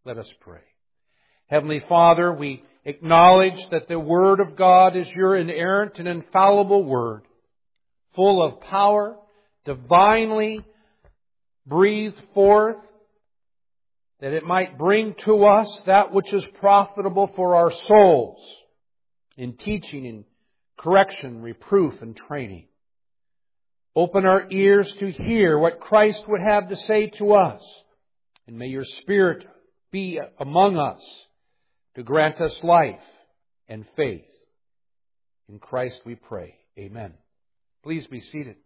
Let us pray. Heavenly Father, we acknowledge that the Word of God is your inerrant and infallible Word, full of power, divinely breathed forth, that it might bring to us that which is profitable for our souls in teaching and correction, reproof, and training. Open our ears to hear what Christ would have to say to us, and may your Spirit be among us to grant us life and faith. In Christ we pray. Amen. Please be seated.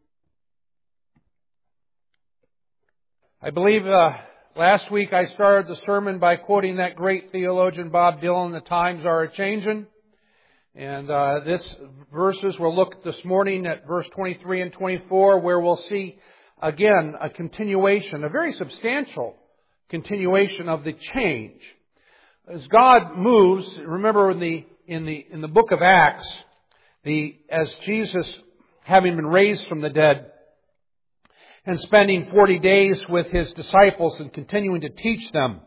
I believe last week I started the sermon by quoting that great theologian Bob Dylan, "The times are a-changin'." And this verses we'll look this morning at verse 23 and 24, where we'll see again a continuation, a very substantial continuation of the change. As God moves, remember in the book of Acts, as Jesus, having been raised from the dead and spending 40 days with His disciples and continuing to teach them,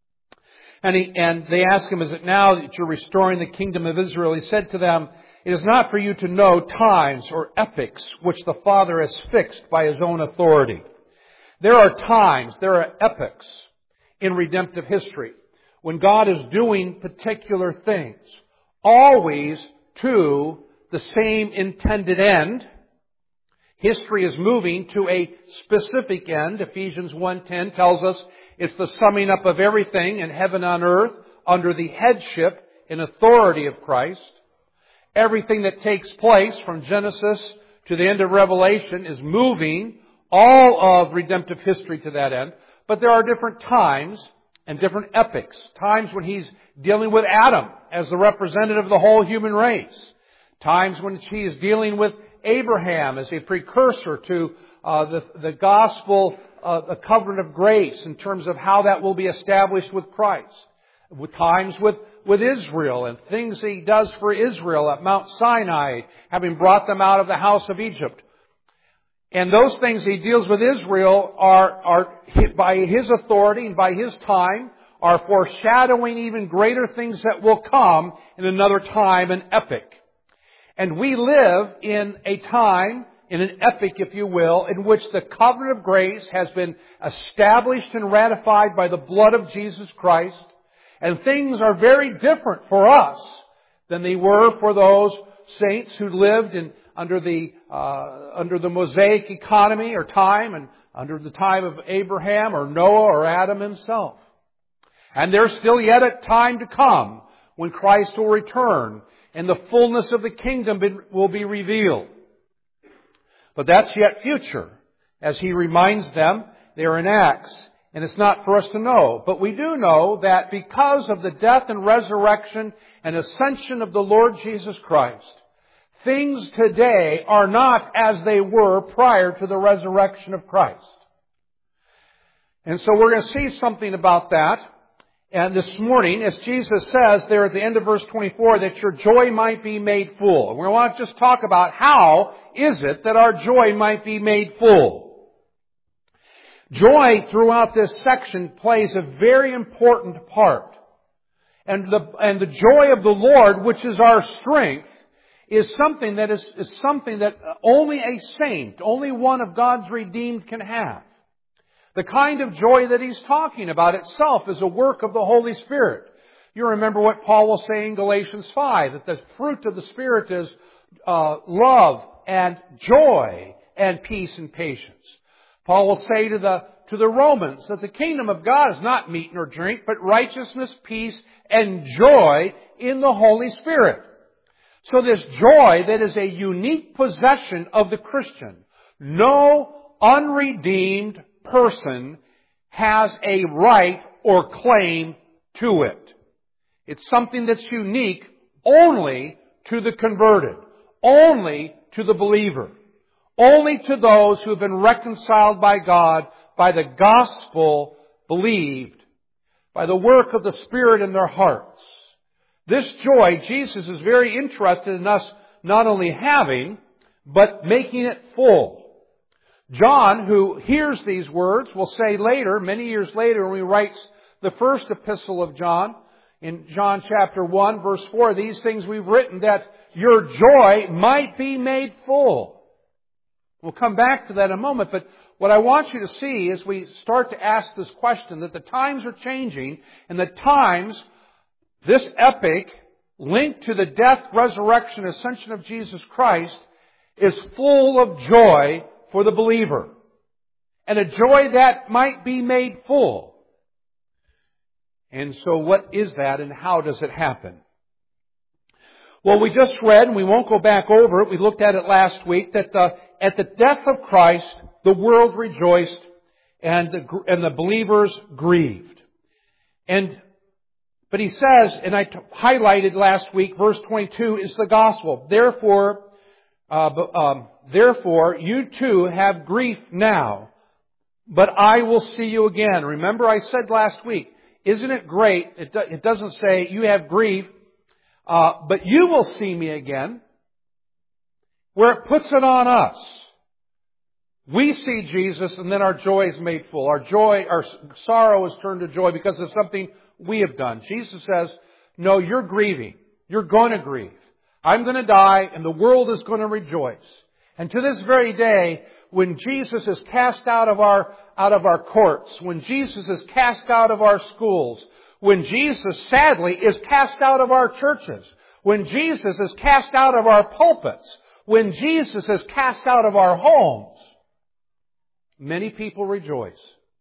and they asked Him, "Is it now that you're restoring the kingdom of Israel?" He said to them, "It is not for you to know times or epochs which the Father has fixed by His own authority." There are times, there are epochs in redemptive history when God is doing particular things, always to the same intended end. History is moving to a specific end. Ephesians 1:10 tells us it's the summing up of everything in heaven and on earth under the headship and authority of Christ. Everything that takes place from Genesis to the end of Revelation is moving all of redemptive history to that end. But there are different times and different epochs. Times when He's dealing with Adam as the representative of the whole human race. Times when He is dealing with Abraham as a precursor to the gospel, the covenant of grace in terms of how that will be established with Christ. With times with Israel and things He does for Israel at Mount Sinai, having brought them out of the house of Egypt. And those things He deals with Israel are by His authority and by His time, are foreshadowing even greater things that will come in another time, an epoch. And we live in a time, in an epoch, if you will, in which the covenant of grace has been established and ratified by the blood of Jesus Christ. And things are very different for us than they were for those saints who lived under the Mosaic economy or time, and under the time of Abraham or Noah or Adam himself. And there's still yet a time to come when Christ will return and the fullness of the kingdom will be revealed. But that's yet future. As He reminds them, they're in Acts, and it's not for us to know. But we do know that because of the death and resurrection and ascension of the Lord Jesus Christ, things today are not as they were prior to the resurrection of Christ. And so we're going to see something about that. And this morning, as Jesus says there at the end of verse 24, that your joy might be made full. And we want to just talk about how is it that our joy might be made full. Joy throughout this section plays a very important part. And the joy of the Lord, which is our strength, is something that only a saint, only one of God's redeemed can have. The kind of joy that He's talking about itself is a work of the Holy Spirit. You remember what Paul will say in Galatians 5, that the fruit of the Spirit is love and joy and peace and patience. Paul will say to the Romans that the kingdom of God is not meat nor drink, but righteousness, peace, and joy in the Holy Spirit. So this joy that is a unique possession of the Christian. No unredeemed person has a right or claim to it. It's something that's unique only to the converted, only to the believer, only to those who have been reconciled by God by the gospel believed, by the work of the Spirit in their hearts. This joy, Jesus is very interested in us not only having, but making it full. John, who hears these words, will say later, many years later, when he writes the first epistle of John, in John chapter 1, verse 4, these things we've written that your joy might be made full. We'll come back to that in a moment, but what I want you to see as we start to ask this question, that the times are changing, and the times, this epic, linked to the death, resurrection, ascension of Jesus Christ, is full of joy for the believer. And a joy that might be made full. And so what is that and how does it happen? Well, we just read, and we won't go back over it, we looked at it last week, that at the death of Christ, the world rejoiced and the believers grieved. But he says, and I highlighted last week, verse 22 is the gospel. Therefore, you too have grief now, but I will see you again. Remember I said last week, isn't it great? It doesn't say you have grief, but you will see me again. Where it puts it on us. We see Jesus and then our joy is made full. Our sorrow is turned to joy because of something we have done. Jesus says, no, you're grieving. You're going to grieve. I'm going to die and the world is going to rejoice. And to this very day, when Jesus is cast out of our courts, when Jesus is cast out of our schools, when Jesus, sadly, is cast out of our churches, when Jesus is cast out of our pulpits, when Jesus is cast out of our homes, many people rejoice.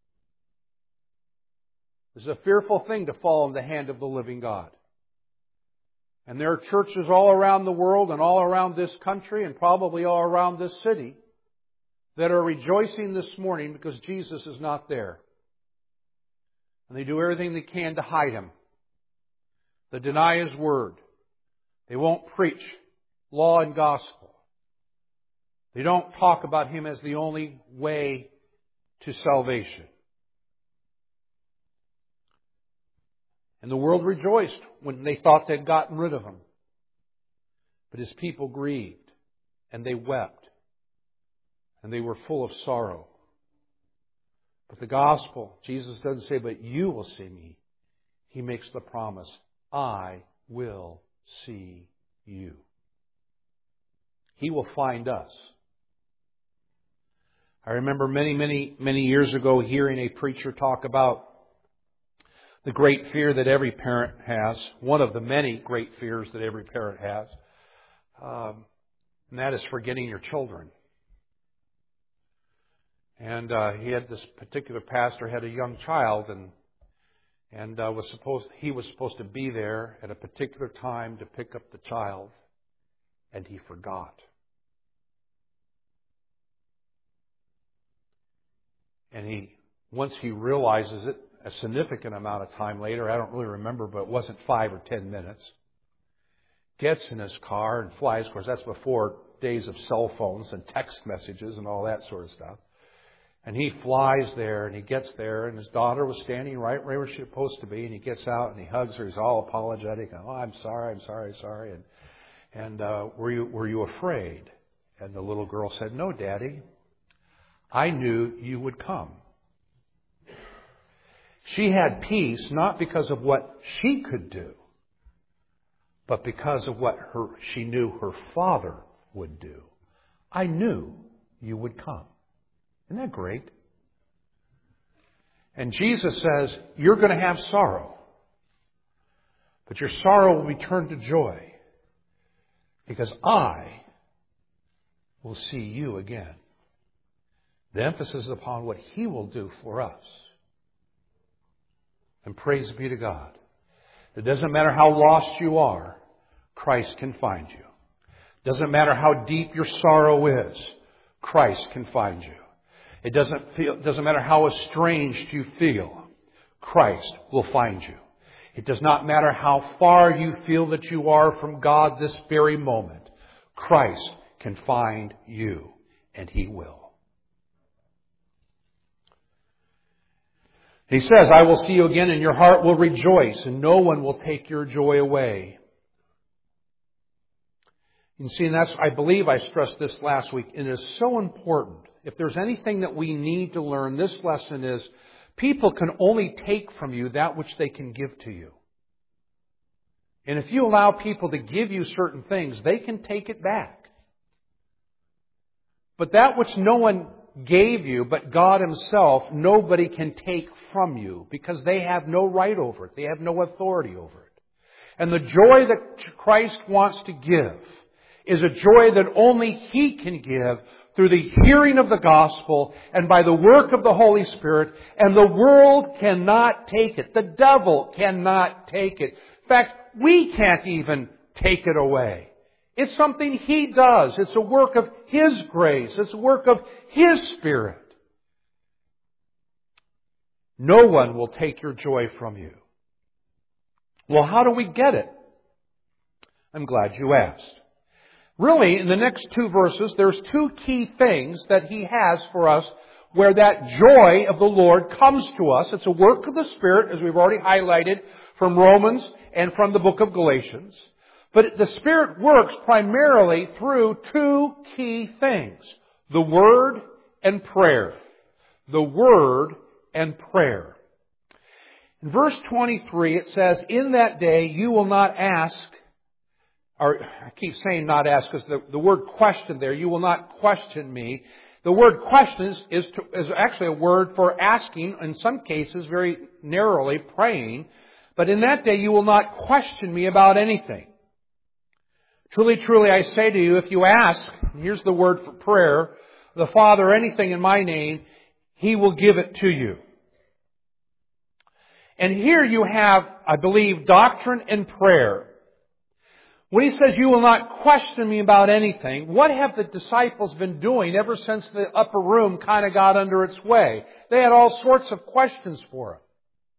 It's a fearful thing to fall in the hand of the living God. And there are churches all around the world and all around this country and probably all around this city that are rejoicing this morning because Jesus is not there. And they do everything they can to hide Him. They deny His Word. They won't preach law and gospel. They don't talk about Him as the only way to salvation. And the world rejoiced when they thought they'd gotten rid of Him. But His people grieved, and they wept, and they were full of sorrow. But the gospel, Jesus doesn't say, but you will see me. He makes the promise, I will see you. He will find us. I remember many years ago hearing a preacher talk about the great fear that every parent has, one of the many great fears that every parent has, and that is forgetting your children. And this particular pastor had a young child, and he was supposed to be there at a particular time to pick up the child, and he forgot. And once he realizes it, a significant amount of time later, I don't really remember, but it wasn't 5 or 10 minutes, gets in his car and flies. Of course, that's before days of cell phones and text messages and all that sort of stuff. And he flies there, and he gets there, and his daughter was standing right where she was supposed to be, and he gets out and he hugs her. He's all apologetic. Oh, I'm sorry. And were you afraid? And the little girl said, no, Daddy. I knew you would come. She had peace not because of what she could do, but because of what she knew her Father would do. I knew you would come. Isn't that great? And Jesus says, you're going to have sorrow, but your sorrow will be turned to joy because I will see you again. The emphasis is upon what He will do for us. And praise be to God. It doesn't matter how lost you are, Christ can find you. It doesn't matter how deep your sorrow is, Christ can find you. It doesn't matter how estranged you feel, Christ will find you. It does not matter how far you feel that you are from God this very moment, Christ can find you, and He will. He says, I will see you again and your heart will rejoice and no one will take your joy away. You see, and I believe I stressed this last week, and it is so important. If there's anything that we need to learn, this lesson is People can only take from you that which they can give to you. And if you allow people to give you certain things, they can take it back. But that which no one gave you, but God Himself, nobody can take from you because they have no right over it. They have no authority over it. And the joy that Christ wants to give is a joy that only He can give through the hearing of the gospel and by the work of the Holy Spirit, and the world cannot take it. The devil cannot take it. In fact, we can't even take it away. It's something He does. It's a work of His grace. It's a work of His Spirit. No one will take your joy from you. Well, how do we get it? I'm glad you asked. Really, in the next two verses, there's two key things that He has for us where that joy of the Lord comes to us. It's a work of the Spirit, as we've already highlighted from Romans and from the book of Galatians. But the Spirit works primarily through two key things: the Word and prayer. The Word and prayer. In verse 23 it says, "In that day you will not ask," or I keep saying not ask because the word question there, you will not question me. The word question is actually a word for asking, in some cases very narrowly, praying. But in that day you will not question me about anything. Truly, truly, I say to you, if you ask, and here's the word for prayer, the Father anything in my name, He will give it to you. And here you have, I believe, doctrine and prayer. When He says, you will not question me about anything, what have the disciples been doing ever since the upper room kind of got under its way? They had all sorts of questions for Him.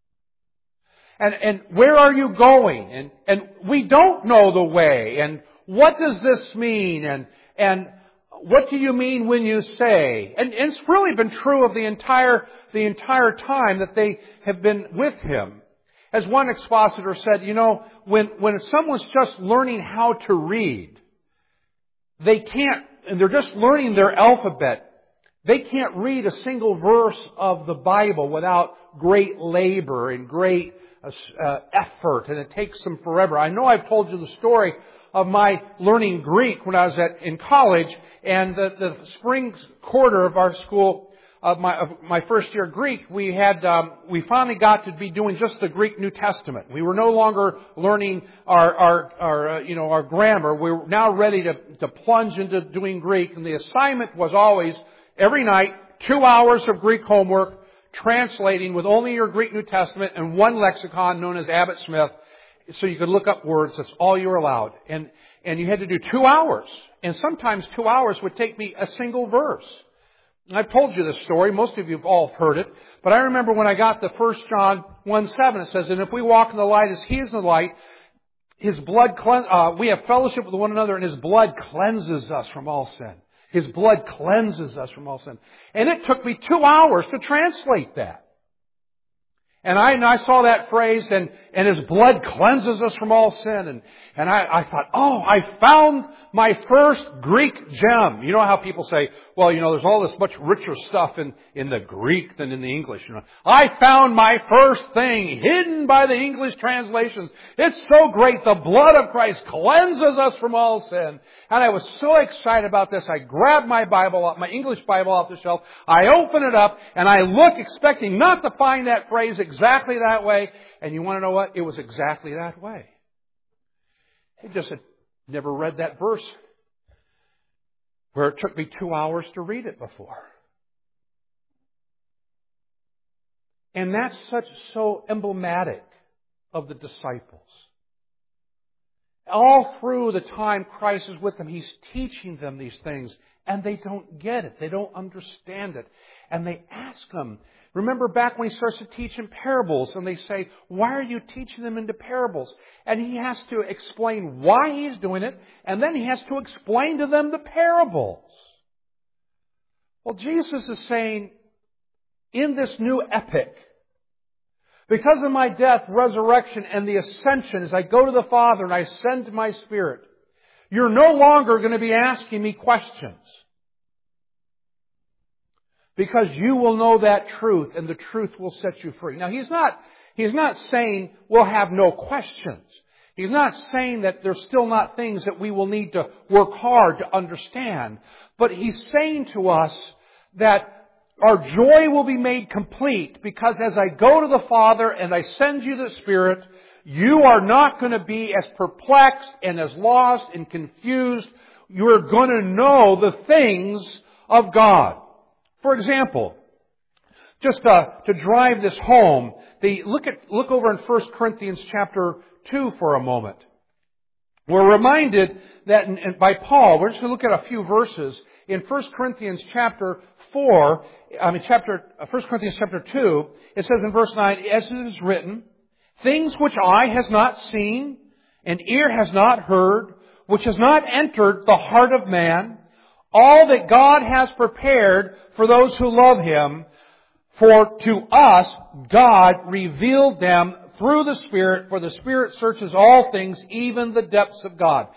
And where are you going? And we don't know the way. And what does this mean? And what do you mean when you say? And it's really been true of the entire time that they have been with Him. As one expositor said, when someone's just learning how to read, they can't, and they're just learning their alphabet, they can't read a single verse of the Bible without great labor and great effort, and it takes them forever. I know I've told you the story of my learning Greek when I was in college, and the spring quarter of our school, of my first year Greek, we finally got to be doing just the Greek New Testament. We were no longer learning our grammar. We were now ready to plunge into doing Greek, and the assignment was always every night 2 hours of Greek homework, translating with only your Greek New Testament and one lexicon known as Abbott Smith, so you could look up words. That's all you were allowed. And you had to do 2 hours. And sometimes 2 hours would take me a single verse. And I've told you this story. Most of you have all heard it. But I remember when I got to 1 John 1:7, it says, "And if we walk in the light as He is in the light, His blood we have fellowship with one another, and His blood cleanses us from all sin." His blood cleanses us from all sin. And it took me 2 hours to translate that. And I saw that phrase, and His blood cleanses us from all sin. And I thought, I found my first Greek gem. You know how people say, well, there's all this much richer stuff in the Greek than in the English. I found my first thing hidden by the English translations. It's so great. The blood of Christ cleanses us from all sin. And I was so excited about this. I grabbed my English Bible off the shelf. I open it up and I look expecting not to find that phrase exactly that way. And you want to know what? It was exactly that way. I just had never read that verse where it took me 2 hours to read it before. And that's so emblematic of the disciples. All through the time Christ is with them, He's teaching them these things, and they don't get it. They don't understand it. And they ask Him. Remember back when He starts to teach in parables, and they say, why are you teaching them into parables? And He has to explain why He's doing it, and then He has to explain to them the parables. Well, Jesus is saying, in this new epic, because of my death, resurrection, and the ascension, as I go to the Father and I send my Spirit, you're no longer going to be asking me questions. because you will know that truth, and the truth will set you free. Now, He's not saying we'll have no questions. He's not saying that there's still not things that we will need to work hard to understand. But He's saying to us that our joy will be made complete because as I go to the Father and I send you the Spirit, you are not going to be as perplexed and as lost and confused. You're going to know the things of God. For example, just to drive this home, look over in 1 Corinthians chapter 2 for a moment. We're reminded that by Paul, we're just going to look at a few verses. In 1 Corinthians chapter 1 Corinthians chapter 2, it says in verse 9, as it is written, things which eye has not seen, and ear has not heard, which has not entered the heart of man, all that God has prepared for those who love Him, for to us God revealed them through the Spirit, for the Spirit searches all things, even the depths of God.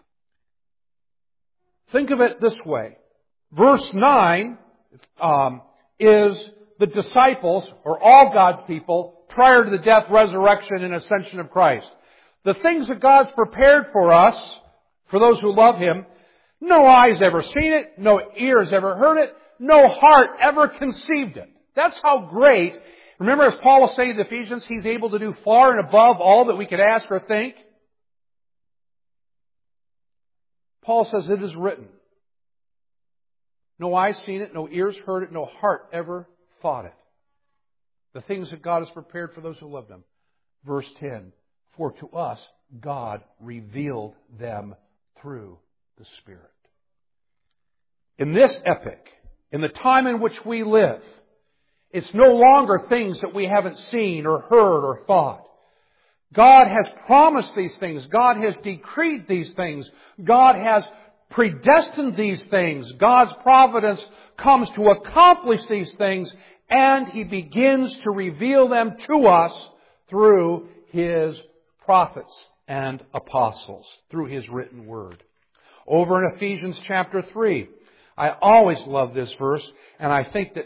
Think of it this way. Verse 9 is the disciples, or all God's people, prior to the death, resurrection, and ascension of Christ. The things that God's prepared for us, for those who love Him, no eye's ever seen it, no ear's ever heard it, no heart ever conceived it. That's how great. Remember, as Paul was saying to the Ephesians, He's able to do far and above all that we could ask or think. Paul says it is written. No eye's seen it, no ears heard it, no heart ever thought it. The things that God has prepared for those who love Him. Verse 10, for to us God revealed them through the Spirit. In this epoch, in the time in which we live, it's no longer things that we haven't seen or heard or thought. God has promised these things. God has decreed these things. God has predestined these things. God's providence comes to accomplish these things, and He begins to reveal them to us through His prophets and apostles, through His written word. Over in Ephesians chapter 3, I always love this verse, and I think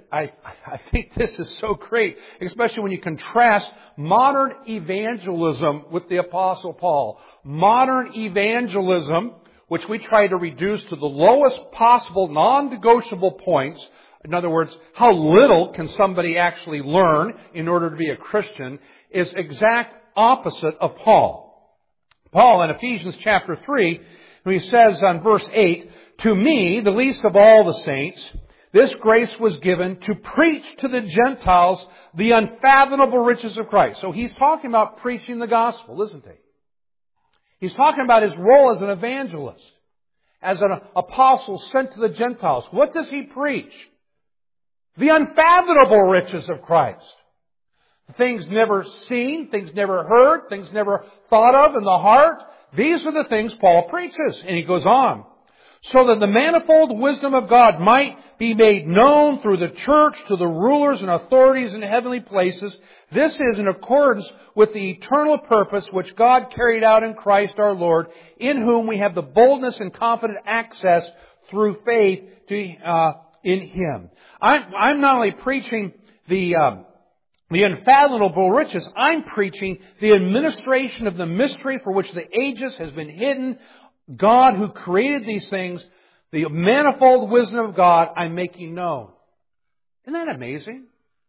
this is so great, especially when you contrast modern evangelism with the Apostle Paul. Modern evangelism, which we try to reduce to the lowest possible non-negotiable points. In other words, how little can somebody actually learn in order to be a Christian, is exact opposite of Paul. Paul in Ephesians chapter 3, he says on verse 8, to me, the least of all the saints, this grace was given to preach to the Gentiles the unfathomable riches of Christ. So he's talking about preaching the gospel, isn't he? He's talking about his role as an evangelist, as an apostle sent to the Gentiles. What does he preach? The unfathomable riches of Christ. Things never seen, things never heard, things never thought of in the heart. These are the things Paul preaches. And he goes on. So that the manifold wisdom of God might be made known through the church to the rulers and authorities in heavenly places. This is in accordance with the eternal purpose which God carried out in Christ our Lord, in whom we have the boldness and confident access through faith in Him. I'm not only preaching the unfathomable riches, I'm preaching the administration of the mystery for which the ages has been hidden. God who created these things, the manifold wisdom of God, I'm making known. Isn't that amazing?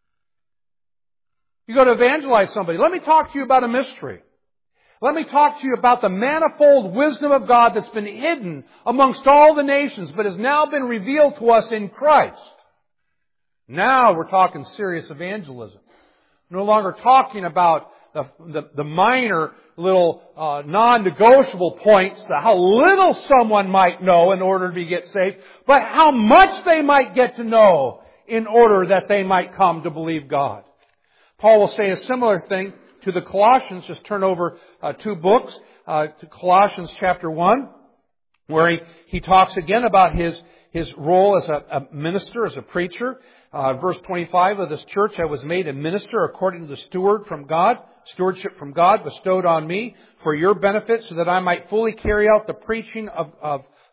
You go to evangelize somebody. Let me talk to you about a mystery. Let me talk to you about the manifold wisdom of God that's been hidden amongst all the nations, but has now been revealed to us in Christ. Now we're talking serious evangelism. No longer talking about the minor little non-negotiable points, how little someone might know in order to get saved, but how much they might get to know in order that they might come to believe God. Paul will say a similar thing to the Colossians. Just turn over 2 books to Colossians chapter 1, where he talks again about his role as a minister, as a preacher. Verse 25 of this church, I was made a minister according to the stewardship from God bestowed on me for your benefit, so that I might fully carry out the preaching of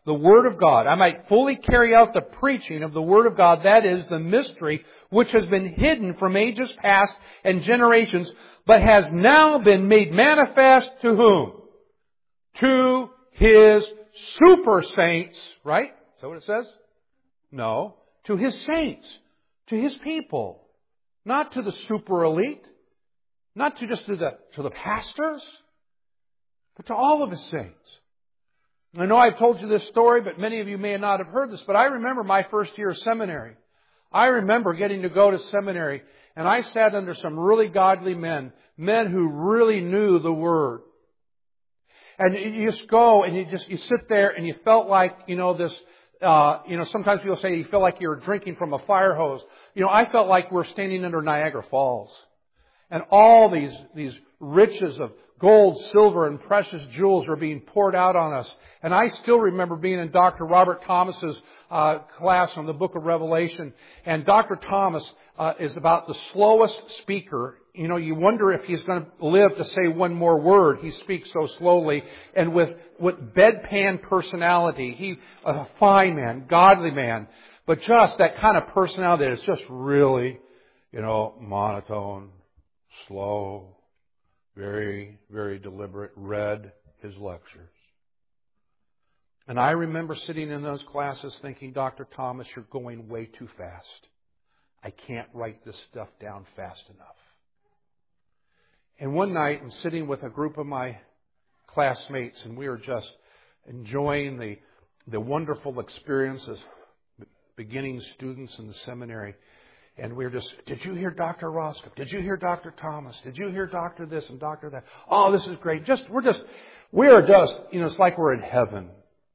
the Word of God. I might fully carry out the preaching of the Word of God. That is the mystery which has been hidden from ages past and generations, but has now been made manifest to whom? To His super saints, right? Is that what it says? No. To His saints. To His people. Not to the super elite. Not to just to the pastors. But to all of His saints. I know I've told you this story, but many of you may not have heard this, but I remember my first year of seminary. I remember getting to go to seminary, and I sat under some really godly men who really knew the Word. And you just go and you sit there and you felt like, sometimes people say you feel like you're drinking from a fire hose. I felt like we're standing under Niagara Falls. And all these riches of gold, silver, and precious jewels were being poured out on us. And I still remember being in Dr. Robert Thomas's class on the book of Revelation. And Dr. Thomas is about the slowest speaker. You wonder if he's going to live to say one more word. He speaks so slowly and with bedpan personality. He a fine man, godly man, but just that kind of personality that is just really, monotone, slow, very, very deliberate, read his lectures. And I remember sitting in those classes thinking, Dr. Thomas, you're going way too fast. I can't write this stuff down fast enough. And one night, I'm sitting with a group of my classmates, and we were just enjoying the wonderful experiences, beginning students in the seminary. And we were just, did you hear Dr. Roskopf? Did you hear Dr. Thomas? Did you hear Dr. this and Dr. that? Oh, this is great. We are just, it's like we're in heaven.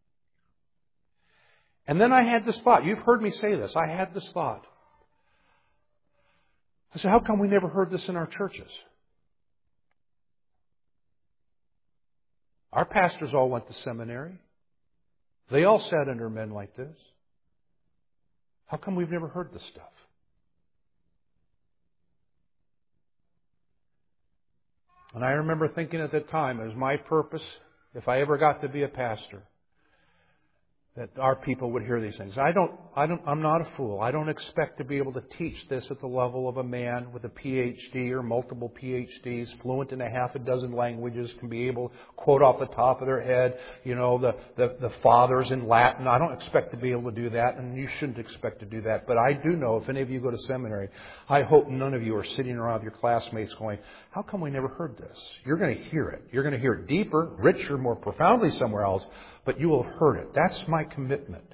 And then I had this thought. You've heard me say this. I had this thought. I said, how come we never heard this in our churches? Our pastors all went to seminary. They all sat under men like this. How come we've never heard this stuff? And I remember thinking at that time, it was my purpose, if I ever got to be a pastor, that our people would hear these things. I'm not a fool. I don't expect to be able to teach this at the level of a man with a PhD or multiple PhDs, fluent in a half a dozen languages, can be able to quote off the top of their head, the fathers in Latin. I don't expect to be able to do that, and you shouldn't expect to do that. But I do know if any of you go to seminary, I hope none of you are sitting around your classmates going, how come we never heard this? You're going to hear it. You're going to hear it deeper, richer, more profoundly somewhere else, but you will have heard it. That's my commitment.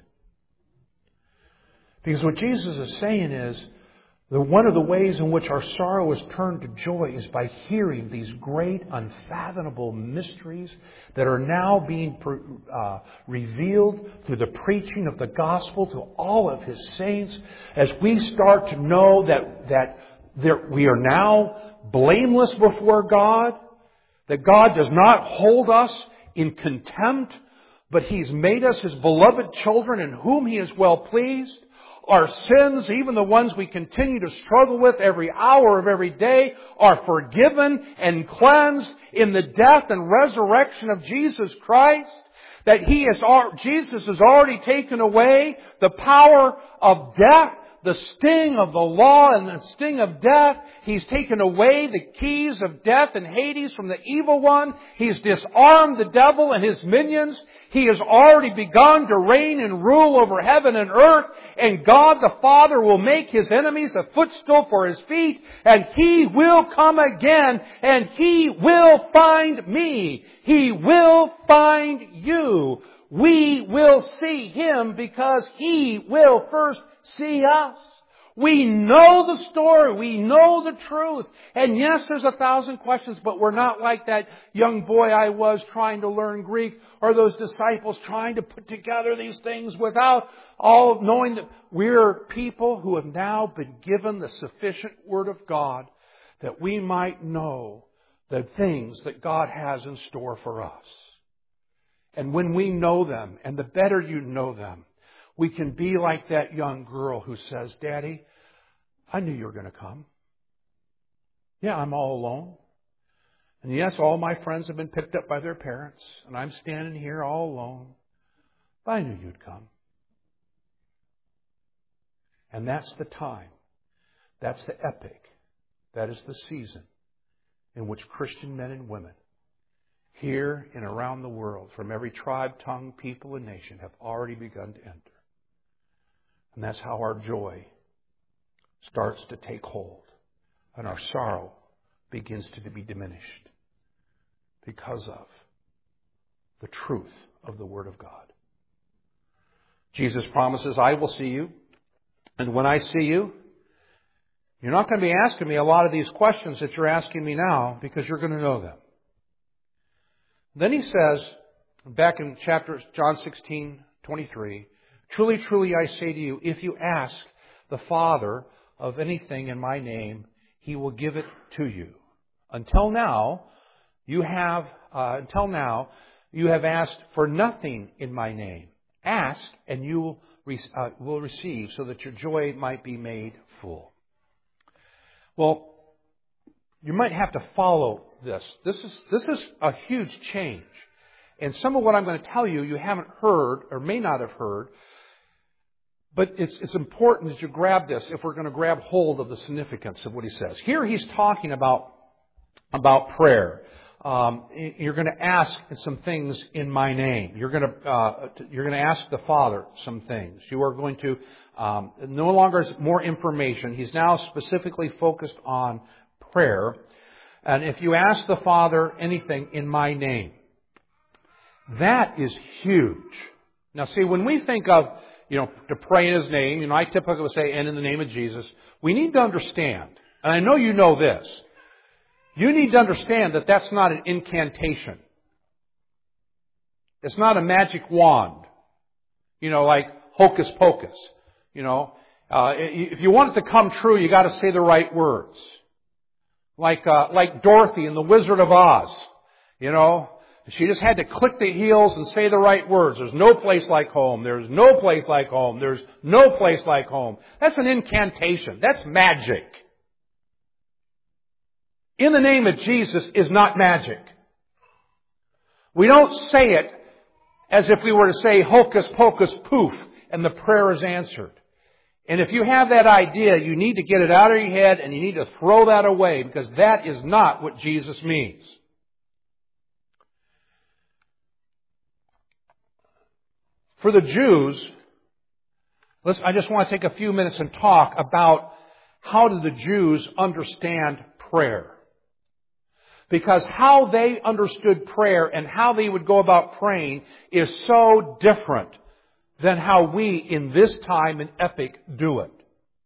Because what Jesus is saying is, one of the ways in which our sorrow is turned to joy is by hearing these great, unfathomable mysteries that are now being revealed through the preaching of the gospel to all of His saints, as we start to know that we are now blameless before God, that God does not hold us in contempt, but He's made us His beloved children in whom He is well pleased. Our sins, even the ones we continue to struggle with every hour of every day, are forgiven and cleansed in the death and resurrection of Jesus Christ. That Jesus has already taken away the power of death, the sting of the law and the sting of death. He's taken away the keys of death and Hades from the evil one. He's disarmed the devil and his minions. He has already begun to reign and rule over heaven and earth. And God the Father will make His enemies a footstool for His feet. And He will come again. And He will find me. He will find you. We will see Him because He will first see us. We know the story. We know the truth. And yes, there's 1,000 questions, but we're not like that young boy I was trying to learn Greek, or those disciples trying to put together these things without all knowing that we're people who have now been given the sufficient Word of God that we might know the things that God has in store for us. And when we know them, and the better you know them, we can be like that young girl who says, Daddy, I knew you were going to come. Yeah, I'm all alone. And yes, all my friends have been picked up by their parents, and I'm standing here all alone. But I knew you'd come. And that's the time. That's the epic. That is the season in which Christian men and women here and around the world, from every tribe, tongue, people, and nation, have already begun to enter. And that's how our joy starts to take hold and our sorrow begins to be diminished because of the truth of the Word of God. Jesus promises, I will see you. And when I see you, you're not going to be asking me a lot of these questions that you're asking me now because you're going to know them. Then he says, back in John 16:23, truly, truly, I say to you, if you ask the Father of anything in my name, He will give it to you. Until now, you have asked for nothing in my name. Ask, and you will receive, so that your joy might be made full. Well, you might have to follow this. This is a huge change. And some of what I'm going to tell you, you haven't heard or may not have heard. But it's important that you grab this if we're going to grab hold of the significance of what he says. Here he's talking about prayer. You're going to ask some things in my name. You're going to ask the Father some things. You are going to no longer is more information. He's now specifically focused on prayer. And if you ask the Father anything in my name, that is huge. Now, see, when we think of to pray in His name, I typically would say, and in the name of Jesus, we need to understand, and I know you know this. You need to understand that that's not an incantation. It's not a magic wand. Like hocus pocus. If you want it to come true, you got to say the right words. Like Dorothy in The Wizard of Oz. She just had to click the heels and say the right words. There's no place like home. There's no place like home. There's no place like home. That's an incantation. That's magic. In the name of Jesus is not magic. We don't say it as if we were to say hocus pocus poof and the prayer is answered. And if you have that idea, you need to get it out of your head and you need to throw that away because that is not what Jesus means. For the Jews, I just want to take a few minutes and talk about how did the Jews understand prayer. Because how they understood prayer and how they would go about praying is so different than how we in this time and epoch do it.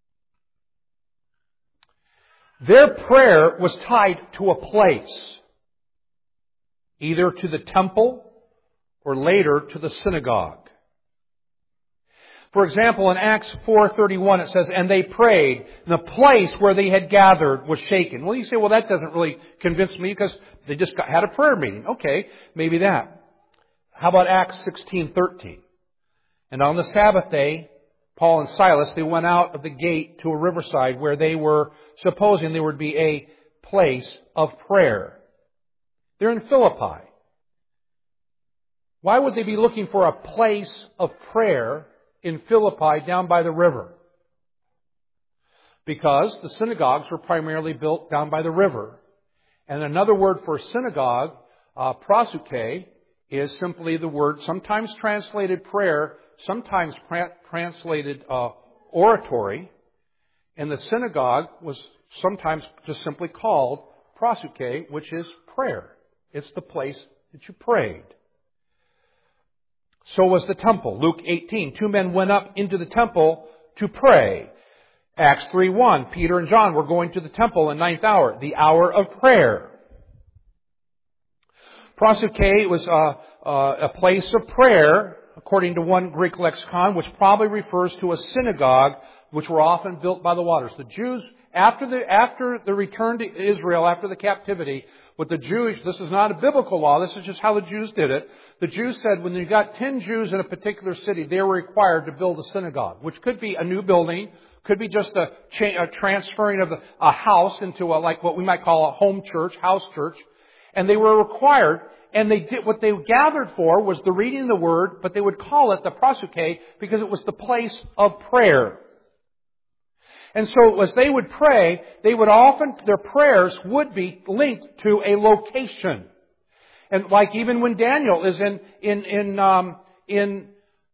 Their prayer was tied to a place, either to the temple or later to the synagogue. For example, in Acts 4:31 it says, and they prayed, and the place where they had gathered was shaken. Well, you say, well, that doesn't really convince me because they just had a prayer meeting. Okay, maybe that. How about Acts 16:13? And on the Sabbath day, Paul and Silas, they went out of the gate to a riverside where they were supposing there would be a place of prayer. They're in Philippi. Why would they be looking for a place of prayer in Philippi down by the river? Because the synagogues were primarily built down by the river. And another word for synagogue, prosuke, is simply the word sometimes translated prayer, sometimes translated oratory. And the synagogue was sometimes just simply called prosuke, which is prayer. It's the place that you prayed. So was the temple. Luke 18, 2 men went up into the temple to pray. Acts 3:1, Peter and John were going to the temple in 9th hour, the hour of prayer. Prosuke was a place of prayer, according to one Greek lexicon, which probably refers to a synagogue, which were often built by the waters. The Jews, after the return to Israel, after the captivity, with the Jewish, this is not a biblical law, this is just how the Jews did it. The Jews said when you got 10 Jews in a particular city, they were required to build a synagogue, which could be a new building, could be just a transferring of a house into like what we might call a home church, house church. And they were required, and they did what they gathered for was the reading of the Word, but they would call it the prosuke because it was the place of prayer. And so as they would pray, they would often, their prayers would be linked to a location. And like even when Daniel is in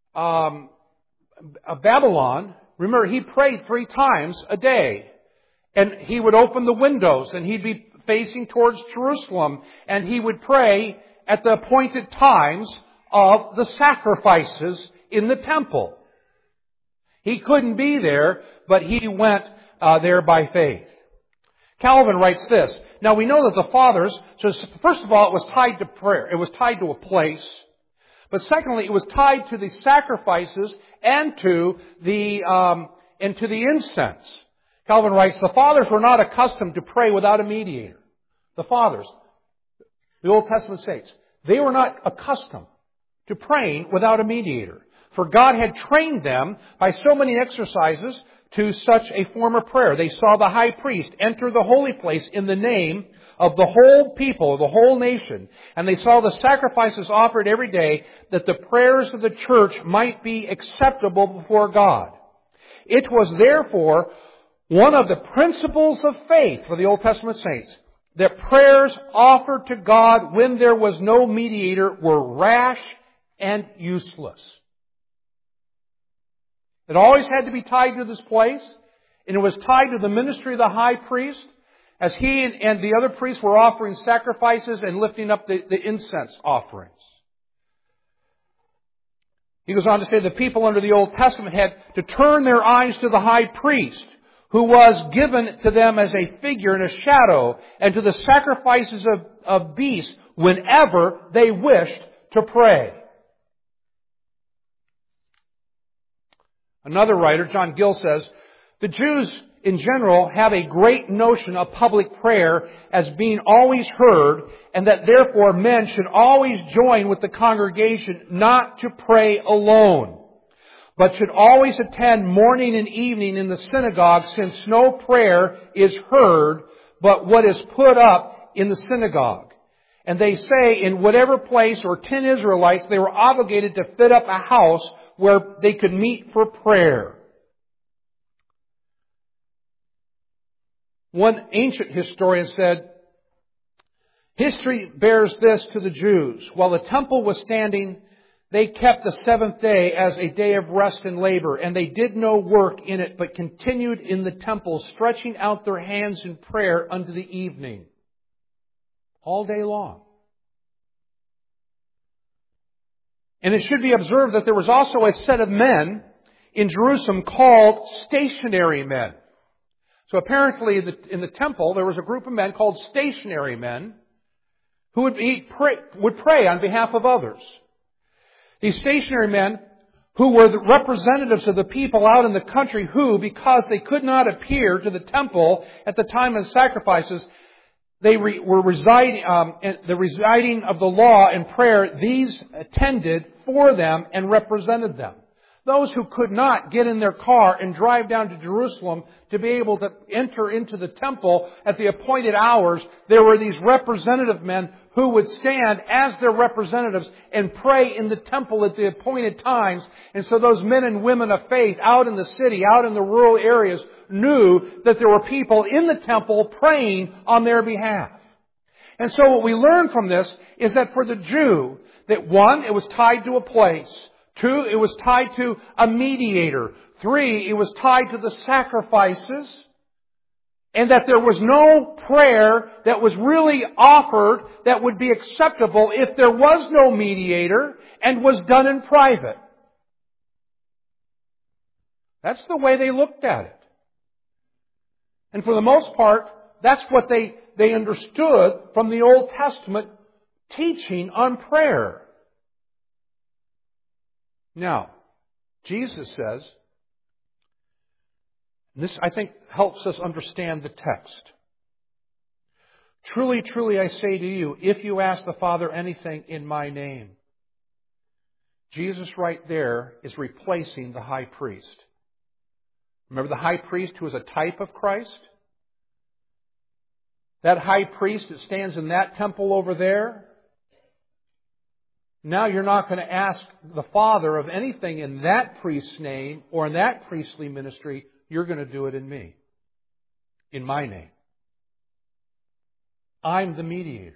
Babylon, remember he prayed 3 times a day. And he would open the windows and he'd be facing towards Jerusalem, and he would pray at the appointed times of the sacrifices in the temple. He couldn't be there, but he went there by faith. Calvin writes this. Now we know that the fathers, so first of all, it was tied to prayer. It was tied to a place. But secondly, it was tied to the sacrifices and to the incense. Calvin writes, the fathers were not accustomed to pray without a mediator. The fathers, the Old Testament saints, they were not accustomed to praying without a mediator. For God had trained them by so many exercises to such a form of prayer. They saw the high priest enter the holy place in the name of the whole people, the whole nation. And they saw the sacrifices offered every day that the prayers of the church might be acceptable before God. It was therefore one of the principles of faith for the Old Testament saints that prayers offered to God when there was no mediator were rash and useless. It always had to be tied to this place, and it was tied to the ministry of the high priest as he and the other priests were offering sacrifices and lifting up the incense offerings. He goes on to say the people under the Old Testament had to turn their eyes to the high priest, who was given to them as a figure and a shadow, and to the sacrifices of beasts whenever they wished to pray. Another writer, John Gill, says, the Jews in general have a great notion of public prayer as being always heard, and that therefore men should always join with the congregation not to pray alone, but should always attend morning and evening in the synagogue, since no prayer is heard but what is put up in the synagogue. And they say in whatever place or 10 Israelites, they were obligated to fit up a house where they could meet for prayer. One ancient historian said, history bears this to the Jews. While the temple was standing, they kept the 7th day as a day of rest and labor, and they did no work in it, but continued in the temple, stretching out their hands in prayer unto the evening. All day long. And it should be observed that there was also a set of men in Jerusalem called stationary men. So apparently in the temple there was a group of men called stationary men who would pray on behalf of others. These stationary men who were the representatives of the people out in the country who, because they could not appear to the temple at the time of sacrifices, they were residing of the law and prayer. These attended for them and represented them. Those who could not get in their car and drive down to Jerusalem to be able to enter into the temple at the appointed hours, there were these representative men who would stand as their representatives and pray in the temple at the appointed times. And so those men and women of faith out in the city, out in the rural areas, knew that there were people in the temple praying on their behalf. And so what we learn from this is that for the Jew, that 1, it was tied to a place. 2, it was tied to a mediator. 3, it was tied to the sacrifices. And that there was no prayer that was really offered that would be acceptable if there was no mediator and was done in private. That's the way they looked at it. And for the most part, that's what they understood from the Old Testament teaching on prayer. Now, Jesus says, this, I think, helps us understand the text. Truly, truly, I say to you, if you ask the Father anything in my name. Jesus right there is replacing the high priest. Remember the high priest who was a type of Christ? that high priest that stands in that temple over there, now you're not going to ask the Father of anything in that priest's name or in that priestly ministry. You're going to do it in me, in my name. I'm the mediator.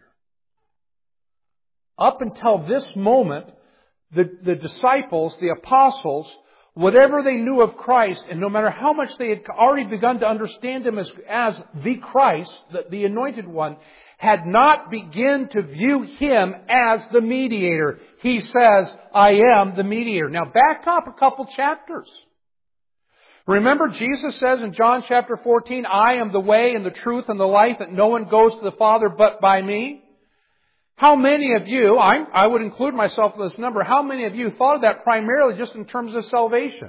Up until this moment, the disciples, the apostles, whatever they knew of Christ, and no matter how much they had already begun to understand Him as the Christ, the Anointed One, had not begun to view Him as the mediator. He says, I am the mediator. Now back up a couple chapters. Remember Jesus says in John chapter 14, I am the way and the truth and the life, that no one goes to the Father but by me. How many of you, I would include myself in this number, how many of you thought of that primarily just in terms of salvation?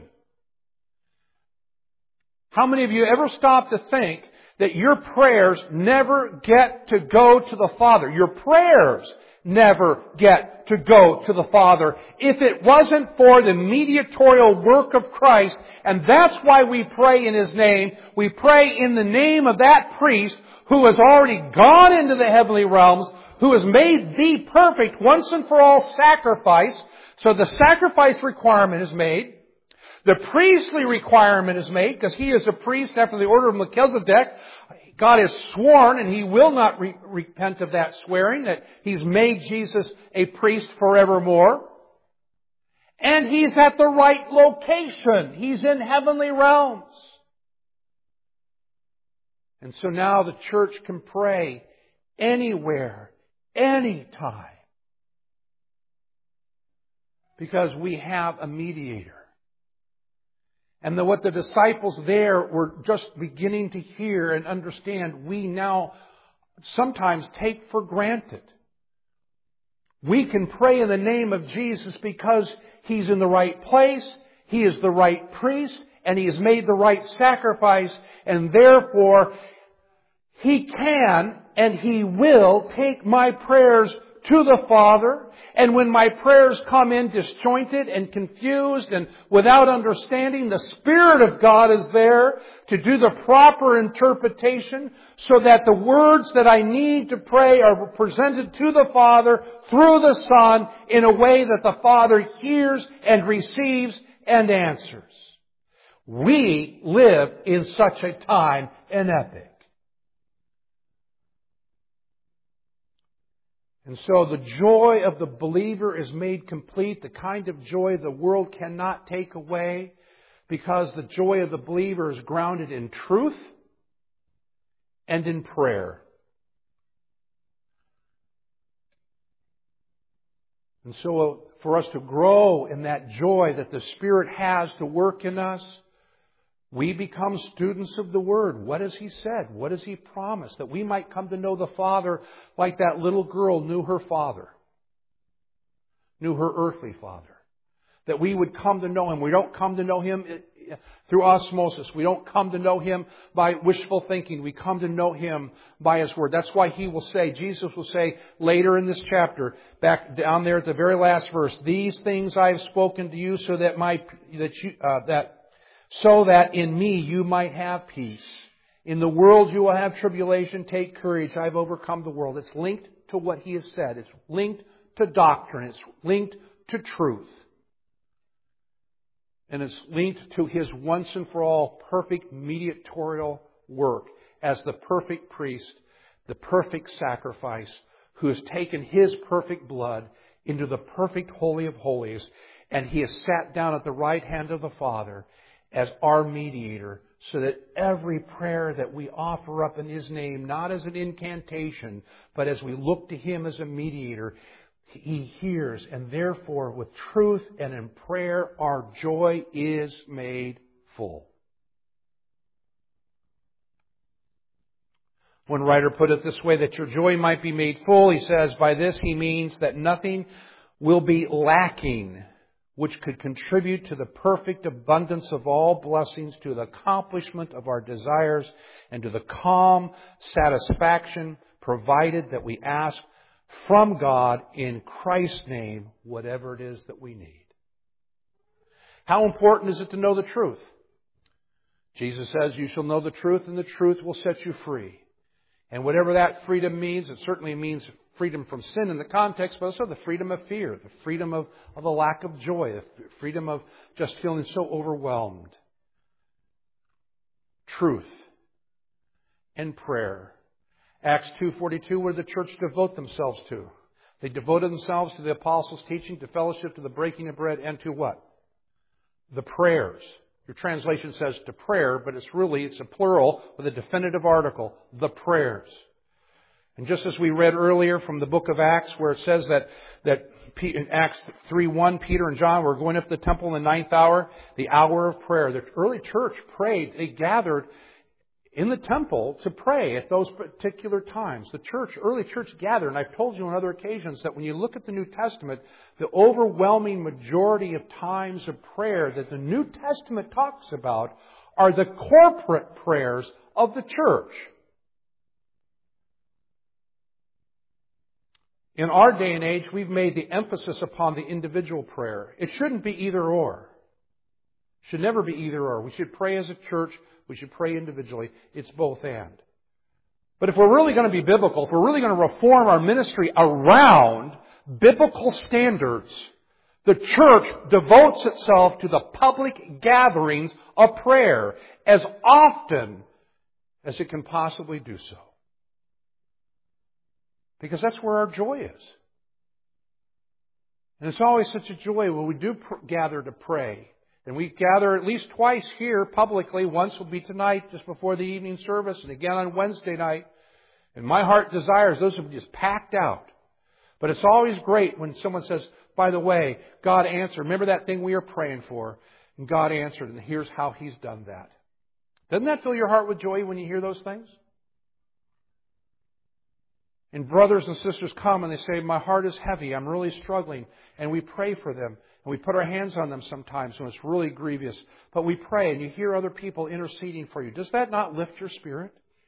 How many of you ever stopped to think that your prayers never get to go to the Father? Your prayers never get to go to the Father if it wasn't for the mediatorial work of Christ. And that's why we pray in His name. We pray in the name of that priest who has already gone into the heavenly realms, who has made the perfect once and for all sacrifice. So the sacrifice requirement is made. The priestly requirement is made because He is a priest after the order of Melchizedek. God has sworn, and He will not repent of that swearing, that He's made Jesus a priest forevermore. And He's at the right location. He's in heavenly realms. And so now the church can pray anywhere, anytime. Because we have a mediator. And what the disciples there were just beginning to hear and understand, we now sometimes take for granted. We can pray in the name of Jesus because He's in the right place, He is the right priest, and He has made the right sacrifice, and therefore He can and He will take my prayers to the Father. And when my prayers come in disjointed and confused and without understanding, the Spirit of God is there to do the proper interpretation so that the words that I need to pray are presented to the Father through the Son in a way that the Father hears and receives and answers. We live in such a time and epoch. And so the joy of the believer is made complete, the kind of joy the world cannot take away, because the joy of the believer is grounded in truth and in prayer. And so for us to grow in that joy that the Spirit has to work in us, we become students of the Word. What has He said? What has He promised? That we might come to know the Father like that little girl knew her father, knew her earthly father. That we would come to know Him. We don't come to know Him through osmosis. We don't come to know Him by wishful thinking. We come to know Him by His Word. That's why He will say, Jesus will say later in this chapter, back down there at the very last verse, these things I have spoken to you so that in me you might have peace. In the world you will have tribulation. Take courage. I've overcome the world. It's linked to what He has said. It's linked to doctrine. It's linked to truth. And it's linked to His once and for all perfect mediatorial work as the perfect priest, the perfect sacrifice, who has taken His perfect blood into the perfect Holy of Holies, and He has sat down at the right hand of the Father as our mediator, so that every prayer that we offer up in His name, not as an incantation, but as we look to Him as a mediator, He hears. And therefore, with truth and in prayer, our joy is made full. One writer put it this way, that your joy might be made full. He says, by this he means that nothing will be lacking which could contribute to the perfect abundance of all blessings, to the accomplishment of our desires, and to the calm satisfaction provided that we ask from God in Christ's name, whatever it is that we need. How important is it to know the truth? Jesus says, you shall know the truth, and the truth will set you free. And whatever that freedom means, it certainly means freedom from sin in the context, but also the freedom of fear, the freedom of the lack of joy, the freedom of just feeling so overwhelmed. Truth and prayer. Acts 2:42, where the church devote themselves to. They devoted themselves to the apostles' teaching, to fellowship, to the breaking of bread, and to what? The prayers. Your translation says to prayer, but it's a plural with a definitive article. The prayers. And just as we read earlier from the book of Acts, where it says that in Acts 3:1, Peter and John were going up to the temple in the 9th hour, the hour of prayer. The early church prayed. They gathered in the temple to pray at those particular times. The early church gathered, and I've told you on other occasions that when you look at the New Testament, the overwhelming majority of times of prayer that the New Testament talks about are the corporate prayers of the church. In our day and age, we've made the emphasis upon the individual prayer. It shouldn't be either or. It should never be either or. We should pray as a church. We should pray individually. It's both and. But if we're really going to be biblical, if we're really going to reform our ministry around biblical standards, the church devotes itself to the public gatherings of prayer as often as it can possibly do so. Because that's where our joy is. And it's always such a joy when we do gather to pray. And we gather at least twice here publicly. Once will be tonight just before the evening service, and again on Wednesday night. And my heart desires those will be just packed out. But it's always great when someone says, by the way, God answered. Remember that thing we were praying for? And God answered, and here's how He's done that. Doesn't that fill your heart with joy when you hear those things? And brothers and sisters come and they say, my heart is heavy, I'm really struggling. And we pray for them. And we put our hands on them sometimes when it's really grievous. But we pray and you hear other people interceding for you. Does that not lift your spirit?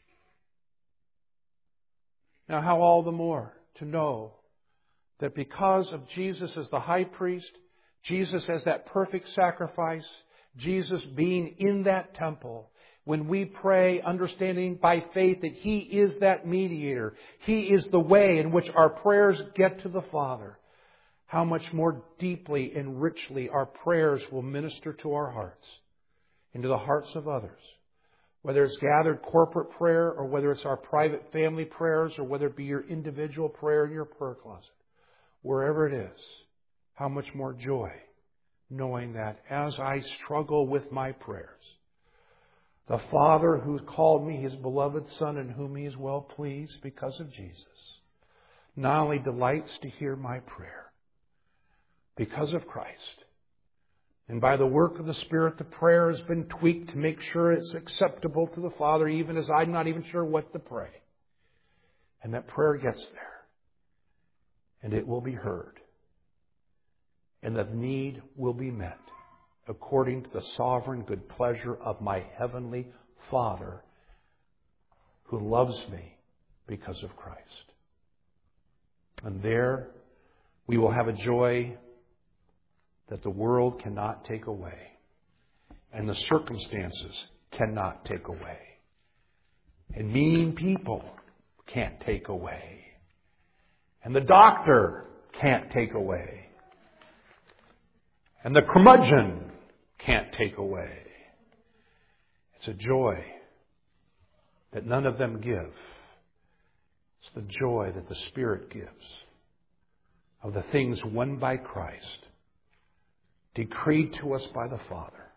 Now how all the more to know that because of Jesus as the high priest, Jesus as that perfect sacrifice, Jesus being in that temple, when we pray, understanding by faith that He is that mediator, He is the way in which our prayers get to the Father, how much more deeply and richly our prayers will minister to our hearts, into the hearts of others. Whether it's gathered corporate prayer, or whether it's our private family prayers, or whether it be your individual prayer in your prayer closet. Wherever it is, how much more joy knowing that as I struggle with my prayers, the Father who called me His beloved Son, in whom He is well pleased because of Jesus, not only delights to hear my prayer, because of Christ. And by the work of the Spirit, the prayer has been tweaked to make sure it's acceptable to the Father, even as I'm not even sure what to pray. And that prayer gets there. And it will be heard. And the need will be met according to the sovereign good pleasure of my heavenly Father, who loves me because of Christ. And there we will have a joy that the world cannot take away, and the circumstances cannot take away, and mean people can't take away, and the doctor can't take away, and the curmudgeon can't take away. It's a joy that none of them give. It's the joy that the Spirit gives of the things won by Christ, decreed to us by the Father.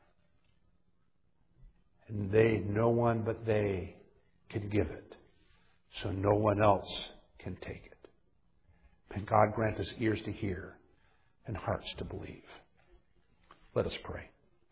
And no one but they can give it. So no one else can take it. And God grant us ears to hear and hearts to believe. Let us pray.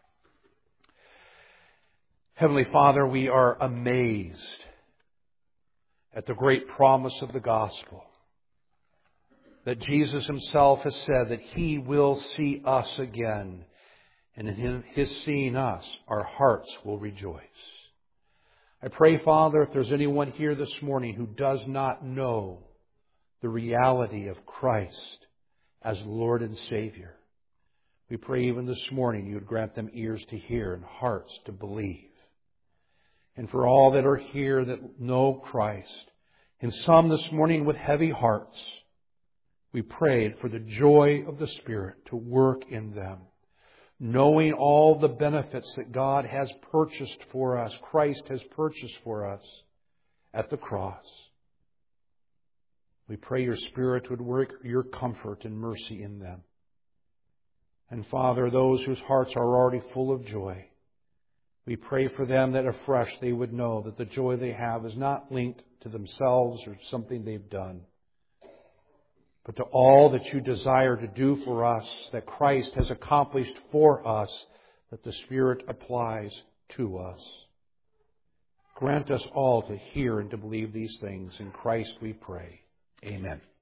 Heavenly Father, we are amazed at the great promise of the gospel, that Jesus Himself has said that He will see us again. And in His seeing us, our hearts will rejoice. I pray, Father, if there's anyone here this morning who does not know the reality of Christ as Lord and Savior, we pray even this morning You would grant them ears to hear and hearts to believe. And for all that are here that know Christ, And some this morning with heavy hearts, we prayed for the joy of the Spirit to work in them, knowing all the benefits that God has purchased for us, Christ has purchased for us at the cross. We pray your Spirit would work your comfort and mercy in them. And Father, those whose hearts are already full of joy, we pray for them that afresh they would know that the joy they have is not linked to themselves or something they've done, but to all that you desire to do for us, that Christ has accomplished for us, that the Spirit applies to us. Grant us all to hear and to believe these things. In Christ we pray. Amen.